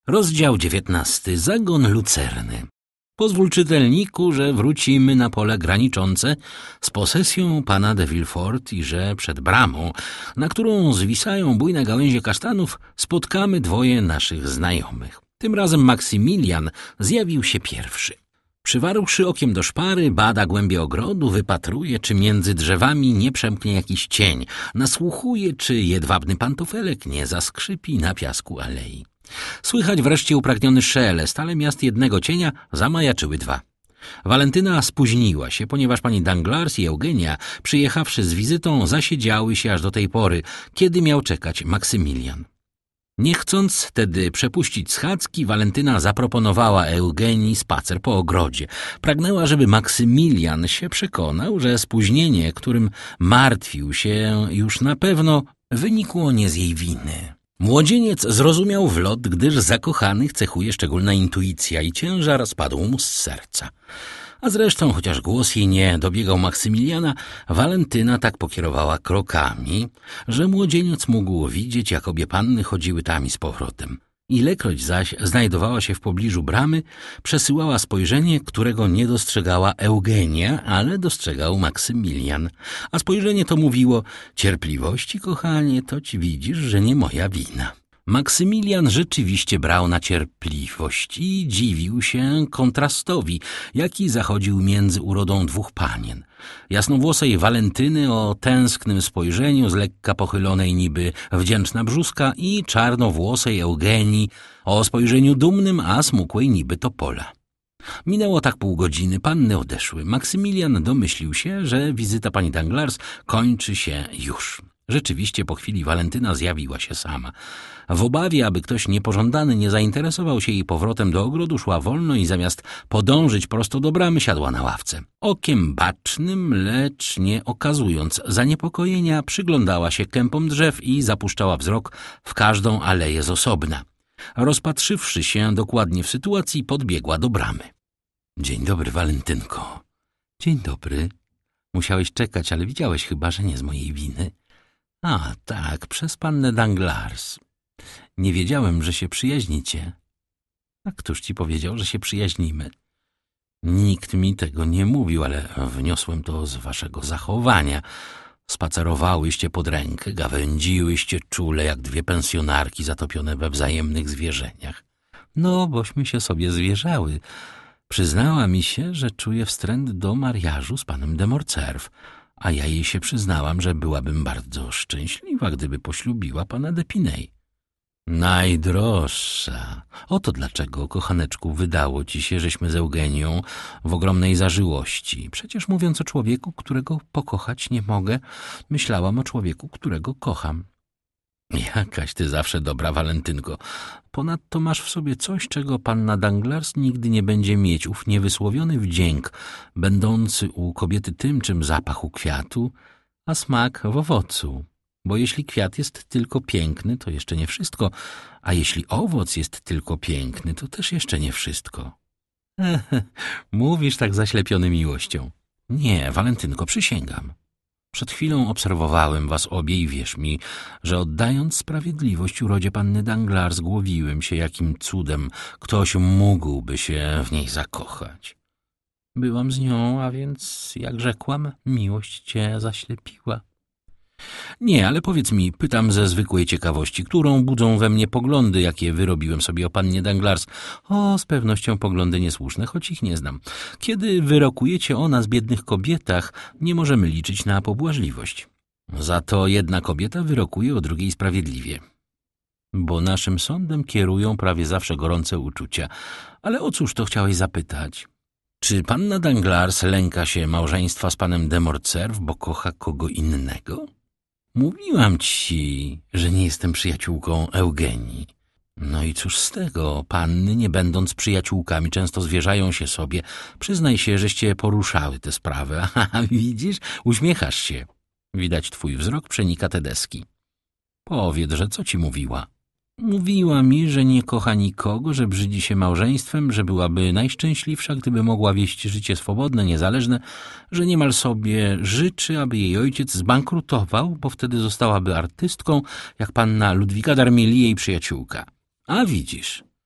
Rozdział 19. Zagon lucerny. Pozwól, czytelniku, że wrócimy na pole graniczące z posesją pana de Villefort i że przed bramą, na którą zwisają bujne gałęzie kasztanów, spotkamy dwoje naszych znajomych. Tym razem Maksymilian zjawił się pierwszy. Przywarłszy okiem do szpary, bada głębie ogrodu, wypatruje, czy między drzewami nie przemknie jakiś cień, nasłuchuje, czy jedwabny pantofelek nie zaskrzypi na piasku alei. Słychać wreszcie upragniony szelest, ale miast jednego cienia zamajaczyły dwa. Walentyna spóźniła się, ponieważ pani Danglars i Eugenia, przyjechawszy z wizytą, zasiedziały się aż do tej pory, kiedy miał czekać Maksymilian. Nie chcąc tedy przepuścić schadzki, Walentyna zaproponowała Eugenii spacer po ogrodzie. Pragnęła, żeby Maksymilian się przekonał, że spóźnienie, którym martwił się już na pewno, wynikło nie z jej winy. Młodzieniec zrozumiał w lot, gdyż zakochanych cechuje szczególna intuicja i ciężar spadł mu z serca. A zresztą, chociaż głos jej nie dobiegał Maksymiliana, Walentyna tak pokierowała krokami, że młodzieniec mógł widzieć, jak obie panny chodziły tam i z powrotem. Ilekroć zaś znajdowała się w pobliżu bramy, przesyłała spojrzenie, którego nie dostrzegała Eugenia, ale dostrzegał Maksymilian. A spojrzenie to mówiło: cierpliwości, kochanie, toć widzisz, że nie moja wina. Maksymilian rzeczywiście brał na cierpliwość i dziwił się kontrastowi, jaki zachodził między urodą dwóch panien. Jasnowłosej Walentyny o tęsknym spojrzeniu, z lekka pochylonej niby wdzięczna brzuska, i czarnowłosej Eugenii o spojrzeniu dumnym, a smukłej niby topola. Minęło tak pół godziny, panny odeszły. Maksymilian domyślił się, że wizyta pani Danglars kończy się już. Rzeczywiście po chwili Walentyna zjawiła się sama. W obawie, aby ktoś niepożądany nie zainteresował się jej powrotem do ogrodu, szła wolno i zamiast podążyć prosto do bramy, siadła na ławce. Okiem bacznym, lecz nie okazując zaniepokojenia, przyglądała się kępom drzew i zapuszczała wzrok w każdą aleję z osobna. Rozpatrzywszy się dokładnie w sytuacji, podbiegła do bramy. — Dzień dobry, Walentynko. — Dzień dobry. Musiałeś czekać, ale widziałeś chyba, że nie z mojej winy. — A, tak, przez pannę Danglars. Nie wiedziałem, że się przyjaźnicie. A któż ci powiedział, że się przyjaźnimy? Nikt mi tego nie mówił, ale wniosłem to z waszego zachowania. Spacerowałyście pod rękę, gawędziłyście czule jak dwie pensjonarki zatopione we wzajemnych zwierzeniach. No, bośmy się sobie zwierzały. Przyznała mi się, że czuje wstręt do mariażu z panem de Morcerf, a ja jej się przyznałam, że byłabym bardzo szczęśliwa, gdyby poślubiła pana d'Epinay. Najdroższa. Oto dlaczego, kochaneczku, wydało ci się, żeśmy z Eugenią w ogromnej zażyłości. Przecież mówiąc o człowieku, którego pokochać nie mogę, myślałam o człowieku, którego kocham. Jakaś ty zawsze dobra, Walentynko. Ponadto masz w sobie coś, czego panna Danglars nigdy nie będzie mieć, ów niewysłowiony wdzięk, będący u kobiety tym, czym zapach u kwiatu, a smak w owocu. Bo jeśli kwiat jest tylko piękny, to jeszcze nie wszystko, a jeśli owoc jest tylko piękny, to też jeszcze nie wszystko. Mówisz tak zaślepiony miłością. Nie, Walentynko, przysięgam. Przed chwilą obserwowałem was obie i wierz mi, że oddając sprawiedliwość urodzie panny Danglars, głowiłem się, jakim cudem ktoś mógłby się w niej zakochać. Byłam z nią, a więc, jak rzekłam, miłość cię zaślepiła. Nie, ale powiedz mi, pytam ze zwykłej ciekawości, którą budzą we mnie poglądy, jakie wyrobiłem sobie o pannie Danglars. O, z pewnością poglądy niesłuszne, choć ich nie znam. Kiedy wyrokujecie o nas, biednych kobietach, nie możemy liczyć na pobłażliwość. Za to jedna kobieta wyrokuje o drugiej sprawiedliwie. Bo naszym sądem kierują prawie zawsze gorące uczucia. Ale o cóż to chciałeś zapytać? Czy panna Danglars lęka się małżeństwa z panem de Morcerf, bo kocha kogo innego? Mówiłam ci, że nie jestem przyjaciółką Eugenii. No i cóż z tego, panny, nie będąc przyjaciółkami, często zwierzają się sobie. Przyznaj się, żeście poruszały tę sprawę. Aha, widzisz, uśmiechasz się. Widać, twój wzrok przenika te deski. Powiedz, że co ci mówiła? Mówiła mi, że nie kocha nikogo, że brzydzi się małżeństwem, że byłaby najszczęśliwsza, gdyby mogła wieść życie swobodne, niezależne, że niemal sobie życzy, aby jej ojciec zbankrutował, bo wtedy zostałaby artystką, jak panna Ludwika d'Armilly, jej przyjaciółka. A widzisz,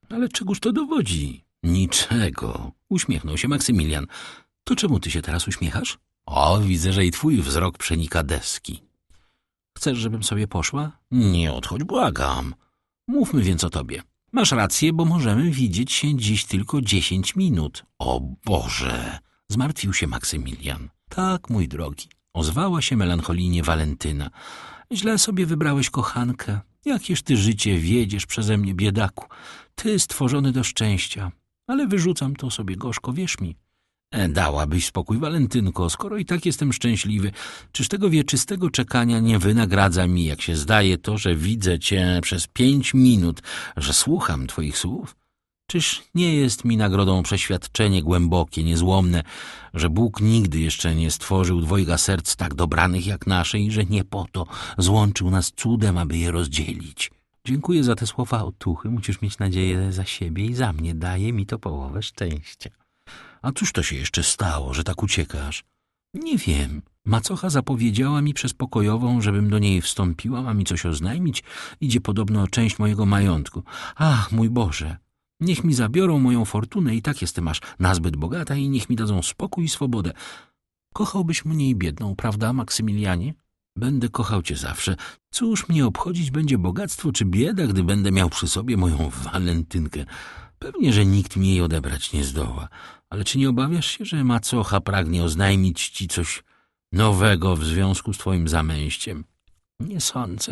Ale czegoż to dowodzi? Niczego. Uśmiechnął się Maksymilian. To czemu ty się teraz uśmiechasz? O, widzę, że i twój wzrok przenika deski. Chcesz, żebym sobie poszła? Nie odchodź, błagam. Mówmy więc o tobie. Masz rację, bo możemy widzieć się dziś tylko 10 minut. O Boże! Zmartwił się Maksymilian. Tak, mój drogi. Ozwała się melancholijnie Walentyna. Źle sobie wybrałeś kochankę. Jakież ty życie wiedziesz przeze mnie, biedaku. Ty stworzony do szczęścia. Ale wyrzucam to sobie gorzko, wierz mi. Dałabyś spokój, Walentynko, skoro i tak jestem szczęśliwy. Czyż tego wieczystego czekania nie wynagradza mi, jak się zdaje, to, że widzę cię przez 5 minut, że słucham twoich słów? Czyż nie jest mi nagrodą przeświadczenie głębokie, niezłomne, że Bóg nigdy jeszcze nie stworzył dwojga serc tak dobranych jak nasze i że nie po to złączył nas cudem, aby je rozdzielić? Dziękuję za te słowa otuchy. Musisz mieć nadzieję za siebie i za mnie. Daje mi to połowę szczęścia. A cóż to się jeszcze stało, że tak uciekasz? Nie wiem. Macocha zapowiedziała mi przez pokojową, żebym do niej wstąpiła, ma mi coś oznajmić. Idzie podobno o część mojego majątku. Ach, mój Boże! Niech mi zabiorą moją fortunę, i tak jestem aż nazbyt bogata, i niech mi dadzą spokój i swobodę. Kochałbyś mnie i biedną, prawda, Maksymilianie? Będę kochał cię zawsze. Cóż mnie obchodzić będzie bogactwo czy bieda, gdy będę miał przy sobie moją Walentynkę? Pewnie, że nikt mi jej odebrać nie zdoła. Ale czy nie obawiasz się, że macocha pragnie oznajmić ci coś nowego w związku z twoim zamęściem? Nie sądzę.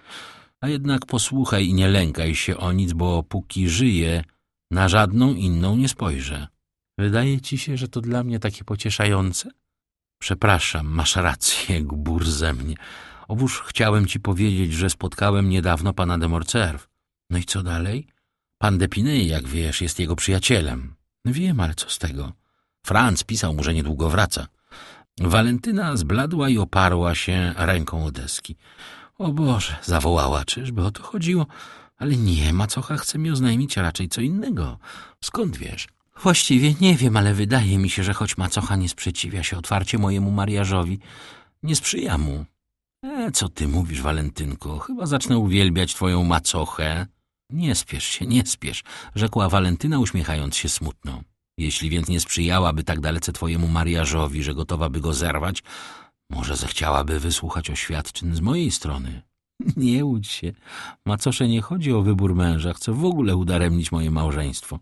A jednak posłuchaj i nie lękaj się o nic, bo póki żyję, na żadną inną nie spojrzę. Wydaje ci się, że to dla mnie takie pocieszające? Przepraszam, masz rację, gbur ze mnie. Owóż chciałem ci powiedzieć, że spotkałem niedawno pana de Morcerf. No i co dalej? Pan d'Epinay, jak wiesz, jest jego przyjacielem. Wiem, ale co z tego? Franz pisał mu, że niedługo wraca. Walentyna zbladła i oparła się ręką o deski. O Boże, zawołała, czyżby o to chodziło? Ale nie, macocha chce mi oznajmić raczej co innego. Skąd wiesz? Właściwie nie wiem, ale wydaje mi się, że choć macocha nie sprzeciwia się otwarcie mojemu mariażowi, nie sprzyja mu. Co ty mówisz, Walentynko? Chyba zacznę uwielbiać twoją macochę. Nie spiesz się, nie spiesz, rzekła Walentyna, uśmiechając się smutno. Jeśli więc nie sprzyjałaby tak dalece twojemu mariażowi, że gotowa by go zerwać, może zechciałaby wysłuchać oświadczyn z mojej strony. Nie łudź się. Macosze nie chodzi o wybór męża, chce w ogóle udaremnić moje małżeństwo.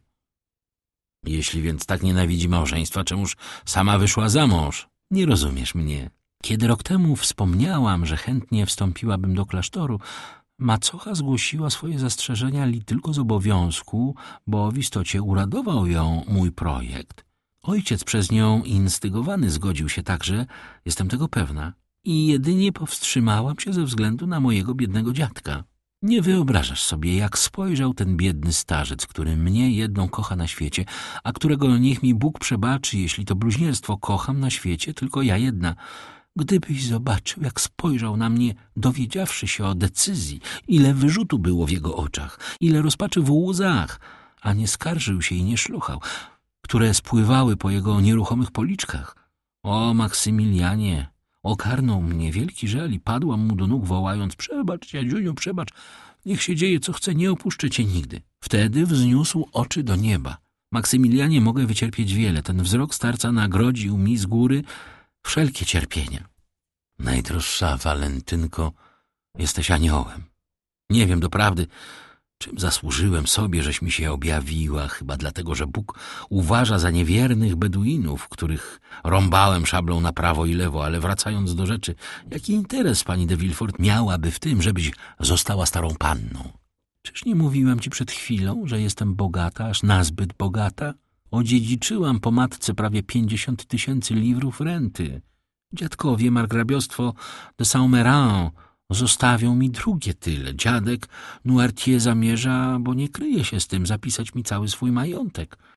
Jeśli więc tak nienawidzi małżeństwa, czemuż sama wyszła za mąż? Nie rozumiesz mnie. Kiedy rok temu wspomniałam, że chętnie wstąpiłabym do klasztoru, macocha zgłosiła swoje zastrzeżenia li tylko z obowiązku, bo w istocie uradował ją mój projekt. Ojciec przez nią instygowany zgodził się także, jestem tego pewna, i jedynie powstrzymałam się ze względu na mojego biednego dziadka. Nie wyobrażasz sobie, jak spojrzał ten biedny starzec, który mnie jedną kocha na świecie, a którego niech mi Bóg przebaczy, jeśli to bluźnierstwo, kocham na świecie tylko ja jedna. Gdybyś zobaczył, jak spojrzał na mnie, dowiedziawszy się o decyzji, ile wyrzutu było w jego oczach, ile rozpaczy w łzach, a nie skarżył się i nie szluchał, które spływały po jego nieruchomych policzkach. O, Maksymilianie, okarnął mnie wielki żal i padłam mu do nóg, wołając: przebacz, dziadziuniu, przebacz, niech się dzieje, co chce, nie opuszczę cię nigdy. Wtedy wzniósł oczy do nieba. Maksymilianie, mogę wycierpieć wiele. Ten wzrok starca nagrodził mi z góry wszelkie cierpienia. Najdroższa Walentynko, jesteś aniołem. Nie wiem doprawdy, czym zasłużyłem sobie, żeś mi się objawiła, chyba dlatego, że Bóg uważa za niewiernych Beduinów, których rąbałem szablą na prawo i lewo, ale wracając do rzeczy, jaki interes pani de Villefort miałaby w tym, żebyś została starą panną? Czyż nie mówiłem ci przed chwilą, że jestem bogata, aż nazbyt bogata? Odziedziczyłam po matce prawie 50 000 liwrów renty. Dziadkowie, margrabiostwo de Saint-Méran zostawią mi drugie tyle. Dziadek Noirtier zamierza, bo nie kryje się z tym, zapisać mi cały swój majątek.